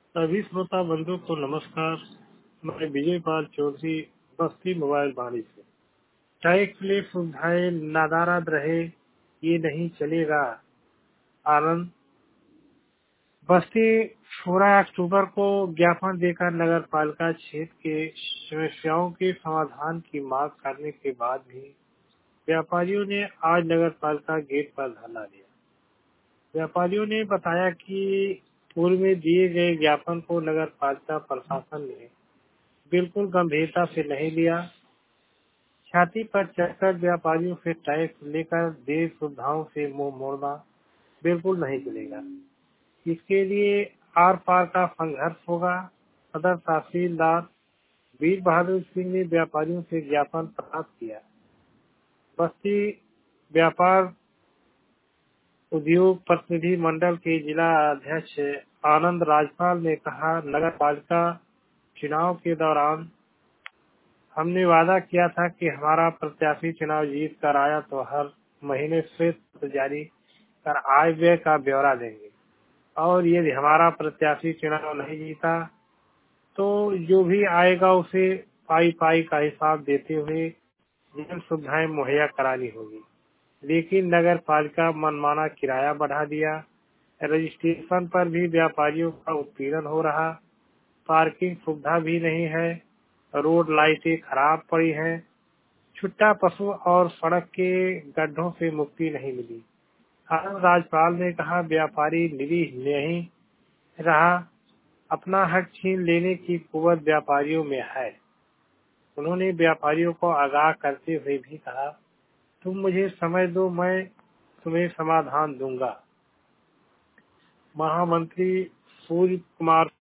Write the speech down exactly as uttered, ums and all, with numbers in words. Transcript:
सभी श्रोता बंधुओं को नमस्कार। मैं विजय पाल चौधरी, बस्ती मोबाइल वाणी से। टैक्स ले सुविधाएं नादाराद रहे, ये नहीं चलेगा। आनंद। बस्ती सोलह अक्टूबर को ज्ञापन देकर नगर पालिका क्षेत्र के समस्याओं के समाधान की मांग करने के बाद भी व्यापारियों ने आज नगर पालिका गेट पर धरना दिया। व्यापारियों ने बताया कि पूर्व में दिए गए ज्ञापन को नगर पालिका प्रशासन ने बिल्कुल गंभीरता से नहीं लिया। छाती पर चढ़कर व्यापारियों से टैक्स लेकर देश सुविधाओं से मुंह मोड़ना बिल्कुल नहीं चलेगा। इसके लिए आर पार का संघर्ष होगा। सदर तहसीलदार वीर बहादुर सिंह ने व्यापारियों से ज्ञापन प्राप्त किया। बस्ती व्यापार उद्योग प्रतिनिधि मंडल के जिला अध्यक्ष आनंद राजपाल ने कहा, नगर पालिका चुनाव के दौरान हमने वादा किया था कि हमारा प्रत्याशी चुनाव जीत कर आया तो हर महीने श्वेत पत्र जारी कर आय व्यय का ब्यौरा देंगे, और यदि हमारा प्रत्याशी चुनाव नहीं जीता तो जो भी आएगा उसे पाई पाई का हिसाब देते हुए जन सुविधाएं मुहैया करानी होगी। लेकिन नगर पालिका मनमाना किराया बढ़ा दिया। रजिस्ट्रेशन पर भी व्यापारियों का उत्पीड़न हो रहा। पार्किंग सुविधा भी नहीं है। रोड लाइटें खराब पड़ी हैं। छुट्टा पशु और सड़क के गड्ढों से मुक्ति नहीं मिली। आनंद राजपाल ने कहा, व्यापारी निरीह नहीं रहा। अपना हक छीन लेने की कुवत व्यापारियों में है। उन्होंने व्यापारियों को आगाह करते हुए भी कहा, तुम मुझे समय दो, मैं तुम्हें समाधान दूंगा। महामंत्री सूर्य कुमार